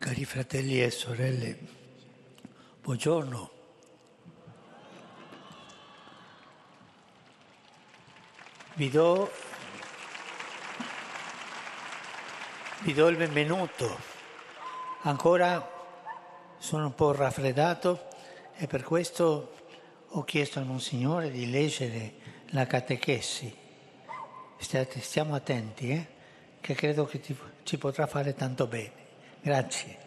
Cari fratelli e sorelle, buongiorno. Vi do il benvenuto. Ancora sono un po' raffreddato e per questo ho chiesto al Monsignore di leggere la catechesi. Stiamo attenti, che credo che ci potrà fare tanto bene. Grazie.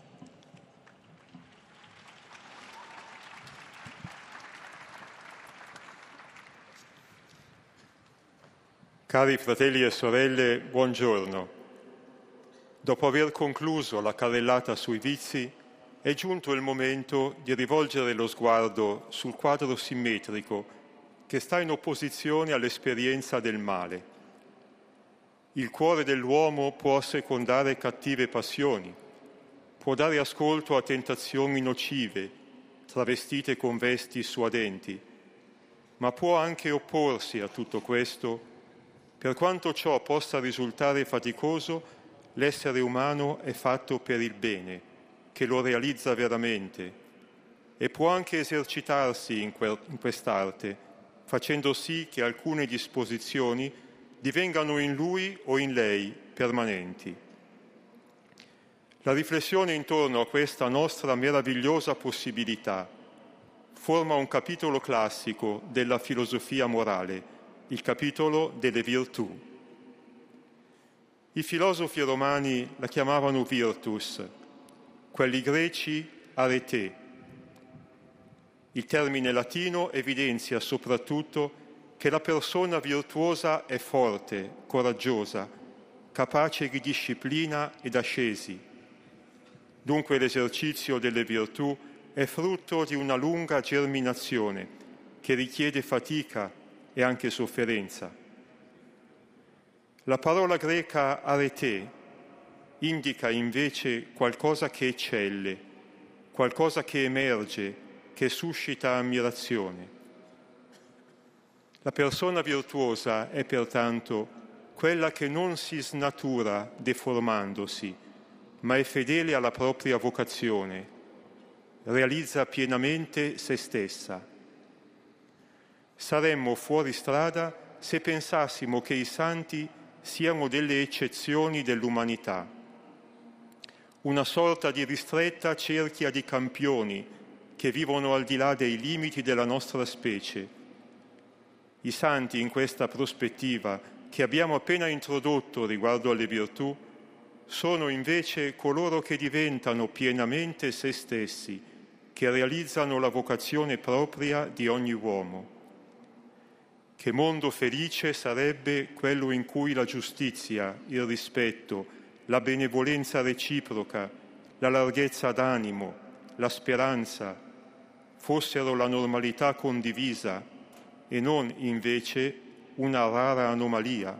Cari fratelli e sorelle, buongiorno. Dopo aver concluso la carrellata sui vizi, è giunto il momento di rivolgere lo sguardo sul quadro simmetrico che sta in opposizione all'esperienza del male. Il cuore dell'uomo può assecondare cattive passioni, può dare ascolto a tentazioni nocive, travestite con vesti suadenti, ma può anche opporsi a tutto questo. Per quanto ciò possa risultare faticoso, l'essere umano è fatto per il bene, che lo realizza veramente, e può anche esercitarsi in quest'arte, facendo sì che alcune disposizioni divengano in lui o in lei permanenti. La riflessione intorno a questa nostra meravigliosa possibilità forma un capitolo classico della filosofia morale, il capitolo delle virtù. I filosofi romani la chiamavano virtus, quelli greci arete. Il termine latino evidenzia soprattutto che la persona virtuosa è forte, coraggiosa, capace di disciplina ed ascesi. Dunque l'esercizio delle virtù è frutto di una lunga germinazione che richiede fatica e anche sofferenza. La parola greca arete indica invece qualcosa che eccelle, qualcosa che emerge, che suscita ammirazione. La persona virtuosa è pertanto quella che non si snatura deformandosi, ma è fedele alla propria vocazione, realizza pienamente se stessa. Saremmo fuori strada se pensassimo che i santi siano delle eccezioni dell'umanità, una sorta di ristretta cerchia di campioni che vivono al di là dei limiti della nostra specie. I santi in questa prospettiva che abbiamo appena introdotto riguardo alle virtù sono invece coloro che diventano pienamente se stessi, che realizzano la vocazione propria di ogni uomo. Che mondo felice sarebbe quello in cui la giustizia, il rispetto, la benevolenza reciproca, la larghezza d'animo, la speranza fossero la normalità condivisa e non invece una rara anomalia.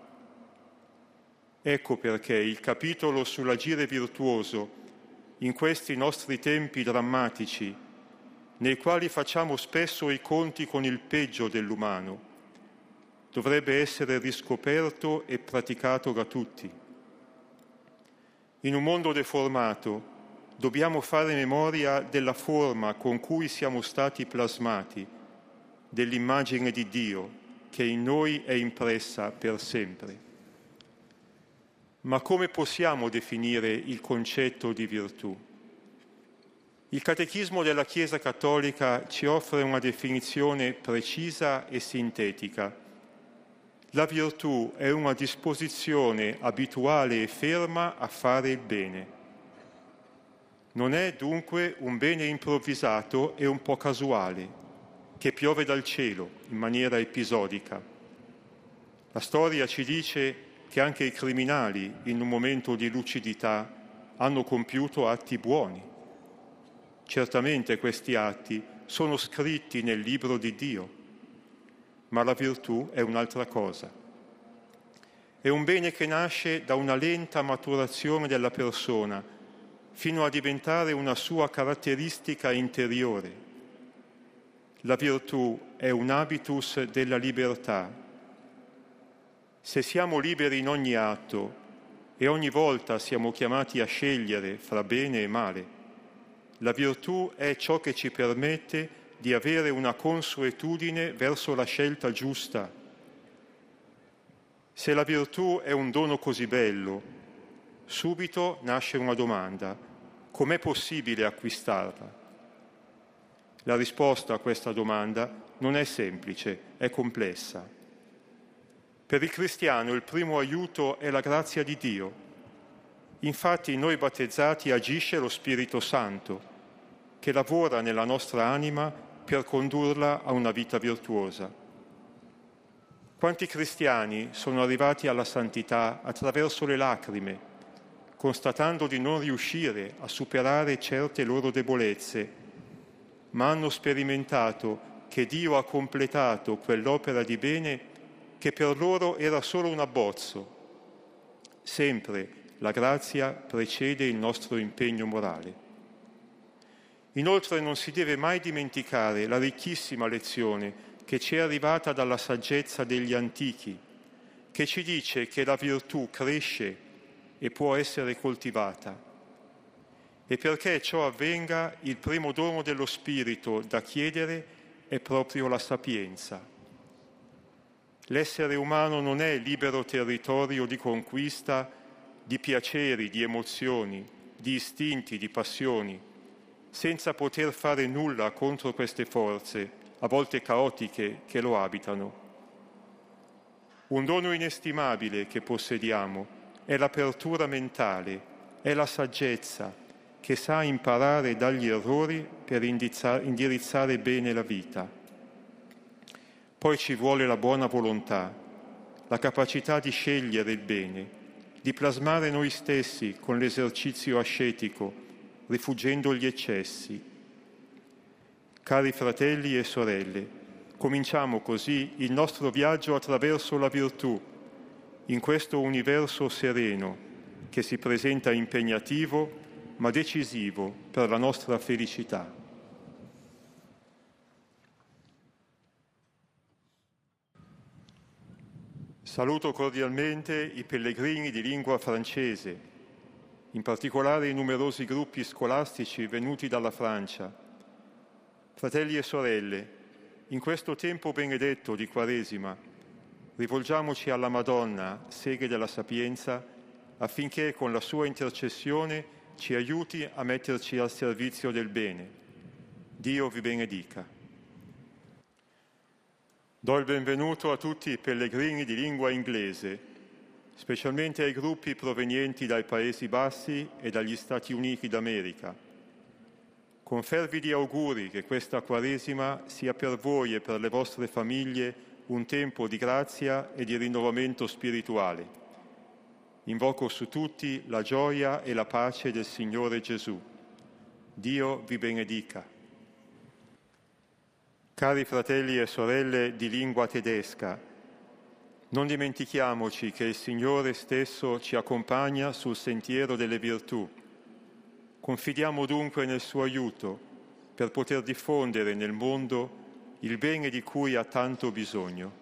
Ecco perché il capitolo sull'agire virtuoso in questi nostri tempi drammatici, nei quali facciamo spesso i conti con il peggio dell'umano, dovrebbe essere riscoperto e praticato da tutti. In un mondo deformato dobbiamo fare memoria della forma con cui siamo stati plasmati, dell'immagine di Dio che in noi è impressa per sempre. Ma come possiamo definire il concetto di virtù? Il Catechismo della Chiesa Cattolica ci offre una definizione precisa e sintetica. La virtù è una disposizione abituale e ferma a fare il bene. Non è dunque un bene improvvisato e un po' casuale, che piove dal cielo in maniera episodica. La storia ci dice che anche i criminali, in un momento di lucidità, hanno compiuto atti buoni. Certamente questi atti sono scritti nel libro di Dio, ma la virtù è un'altra cosa. È un bene che nasce da una lenta maturazione della persona fino a diventare una sua caratteristica interiore. La virtù è un habitus della libertà. Se siamo liberi in ogni atto e ogni volta siamo chiamati a scegliere fra bene e male. La virtù è ciò che ci permette di avere una consuetudine verso la scelta giusta. Se la virtù è un dono così bello, subito nasce una domanda: com'è possibile acquistarla? La risposta a questa domanda non è semplice, è complessa. Per il cristiano il primo aiuto è la grazia di Dio. Infatti in noi battezzati agisce lo Spirito Santo, che lavora nella nostra anima per condurla a una vita virtuosa. Quanti cristiani sono arrivati alla santità attraverso le lacrime, constatando di non riuscire a superare certe loro debolezze, ma hanno sperimentato che Dio ha completato quell'opera di bene che per loro era solo un abbozzo. Sempre la grazia precede il nostro impegno morale. Inoltre non si deve mai dimenticare la ricchissima lezione che ci è arrivata dalla saggezza degli antichi, che ci dice che la virtù cresce e può essere coltivata. E perché ciò avvenga, il primo dono dello Spirito da chiedere è proprio la sapienza. L'essere umano non è libero territorio di conquista di piaceri, di emozioni, di istinti, di passioni, senza poter fare nulla contro queste forze, a volte caotiche, che lo abitano. Un dono inestimabile che possediamo è l'apertura mentale, è la saggezza che sa imparare dagli errori per indirizzare bene la vita. Poi ci vuole la buona volontà, la capacità di scegliere il bene, di plasmare noi stessi con l'esercizio ascetico, rifuggendo gli eccessi. Cari fratelli e sorelle, cominciamo così il nostro viaggio attraverso la virtù, in questo universo sereno che si presenta impegnativo ma decisivo per la nostra felicità. Saluto cordialmente i pellegrini di lingua francese, in particolare i numerosi gruppi scolastici venuti dalla Francia. Fratelli e sorelle, in questo tempo benedetto di Quaresima, rivolgiamoci alla Madonna, seghe della sapienza, affinché con la sua intercessione ci aiuti a metterci al servizio del bene. Dio vi benedica. Do il benvenuto a tutti i pellegrini di lingua inglese, specialmente ai gruppi provenienti dai Paesi Bassi e dagli Stati Uniti d'America. Con fervidi auguri che questa Quaresima sia per voi e per le vostre famiglie un tempo di grazia e di rinnovamento spirituale. Invoco su tutti la gioia e la pace del Signore Gesù. Dio vi benedica. Cari fratelli e sorelle di lingua tedesca, non dimentichiamoci che il Signore stesso ci accompagna sul sentiero delle virtù. Confidiamo dunque nel suo aiuto per poter diffondere nel mondo il bene di cui ha tanto bisogno.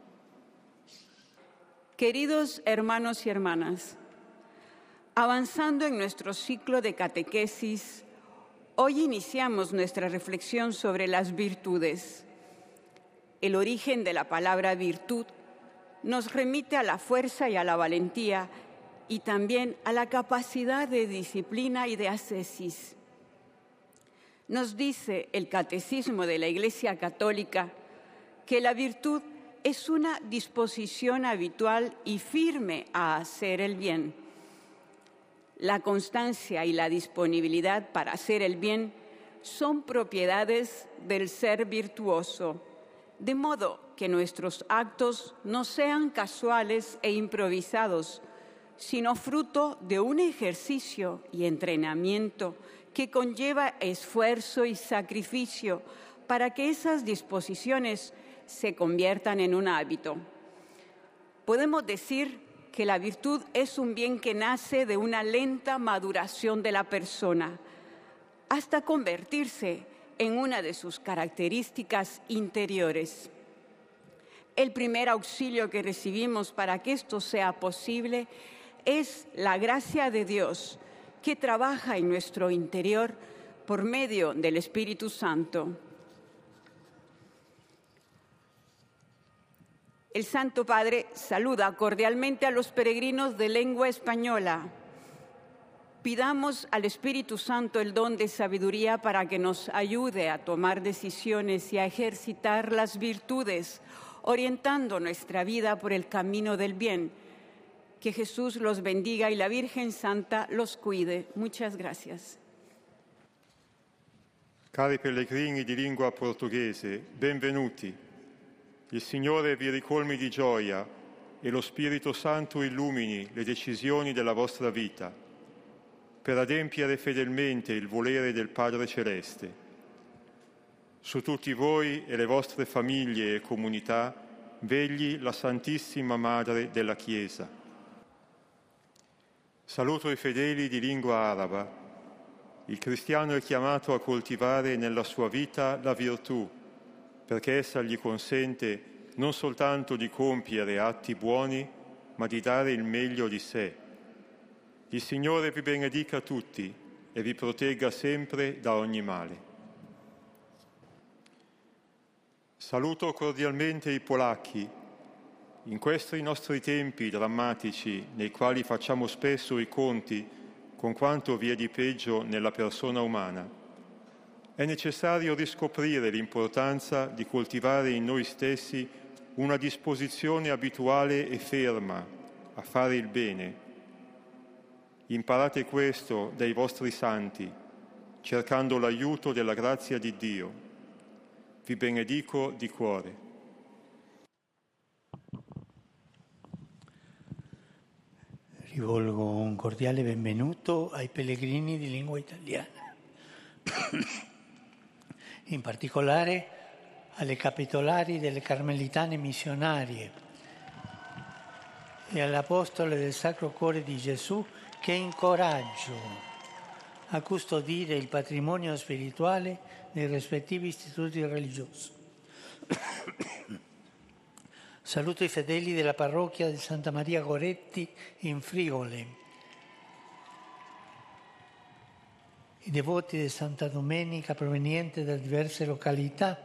Queridos hermanos y hermanas, avanzando en nuestro ciclo de catequesis, hoy iniciamos nuestra reflexión sobre las virtudes. El origen de la palabra virtud nos remite a la fuerza y a la valentía y también a la capacidad de disciplina y de ascesis. Nos dice el Catecismo de la Iglesia Católica que la virtud es una disposición habitual y firme a hacer el bien. La constancia y la disponibilidad para hacer el bien son propiedades del ser virtuoso, de modo que nuestros actos no sean casuales e improvisados, sino fruto de un ejercicio y entrenamiento que conlleva esfuerzo y sacrificio para que esas disposiciones se conviertan en un hábito. Podemos decir que la virtud es un bien que nace de una lenta maduración de la persona, hasta convertirse en una de sus características interiores. El primer auxilio que recibimos para que esto sea posible es la gracia de Dios que trabaja en nuestro interior por medio del Espíritu Santo. El Santo Padre saluda cordialmente a los peregrinos de lengua española. Pidamos al Espíritu Santo el don de sabiduría para que nos ayude a tomar decisiones y a ejercitar las virtudes, orientando nuestra vida por el camino del bien. Que Jesús los bendiga y la Virgen Santa los cuide. Muchas gracias. Cari pellegrini di lingua portoghese, benvenuti. Il Signore vi ricolmi di gioia e lo Spirito Santo illumini le decisioni della vostra vita per adempiere fedelmente il volere del Padre Celeste. Su tutti voi e le vostre famiglie e comunità vegli la Santissima Madre della Chiesa. Saluto i fedeli di lingua araba. Il cristiano è chiamato a coltivare nella sua vita la virtù, perché essa gli consente non soltanto di compiere atti buoni, ma di dare il meglio di sé. Il Signore vi benedica tutti e vi protegga sempre da ogni male. Saluto cordialmente i polacchi. In questi nostri tempi drammatici, nei quali facciamo spesso i conti con quanto vi è di peggio nella persona umana, è necessario riscoprire l'importanza di coltivare in noi stessi una disposizione abituale e ferma a fare il bene. Imparate questo dai vostri santi, cercando l'aiuto della grazia di Dio. Vi benedico di cuore. Rivolgo un cordiale benvenuto ai pellegrini di lingua italiana, in particolare alle capitolari delle Carmelitane missionarie e all'Apostole del Sacro Cuore di Gesù, che incoraggio a custodire il patrimonio spirituale dei rispettivi istituti religiosi. Saluto i fedeli della parrocchia di Santa Maria Goretti in Frigole, i devoti di Santa Domenica provenienti da diverse località,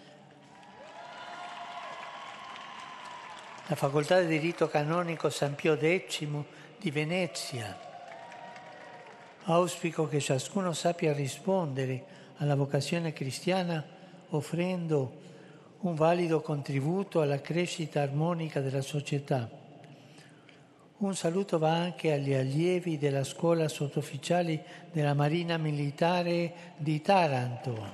la Facoltà di Diritto Canonico San Pio X di Venezia. Auspico che ciascuno sappia rispondere alla vocazione cristiana offrendo un valido contributo alla crescita armonica della società. Un saluto va anche agli allievi della scuola sottufficiali della Marina Militare di Taranto,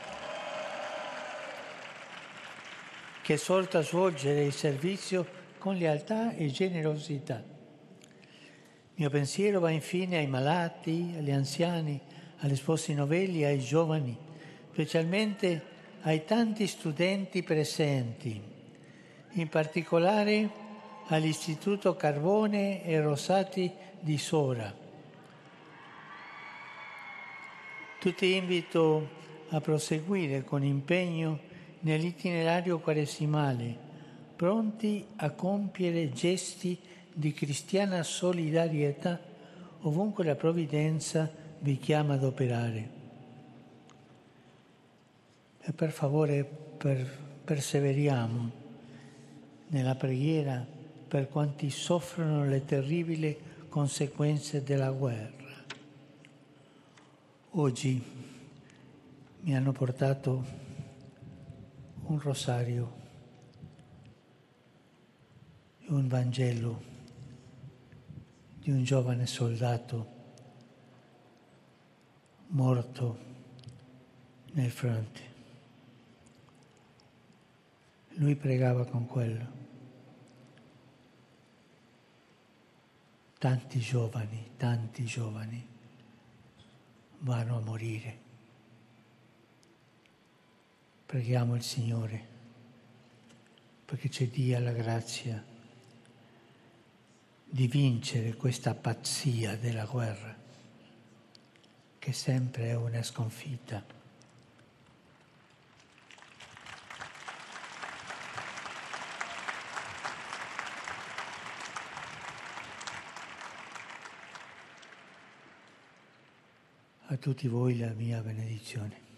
che esorta a svolgere il servizio con lealtà e generosità. Il mio pensiero va infine ai malati, agli anziani, agli sposi novelli e ai giovani, specialmente ai tanti studenti presenti, in particolare all'Istituto Carbone e Rosati di Sora. Tutti invito a proseguire con impegno nell'itinerario quaresimale, pronti a compiere gesti di cristiana solidarietà ovunque la provvidenza vi chiama ad operare. E per favore perseveriamo nella preghiera per quanti soffrono le terribili conseguenze della guerra. Oggi mi hanno portato un rosario e un Vangelo di un giovane soldato morto nel fronte. Lui pregava con quello. Tanti giovani vanno a morire. Preghiamo il Signore perché ci dia la grazia di vincere questa pazzia della guerra, che sempre è una sconfitta. a tutti voi la mia benedizione.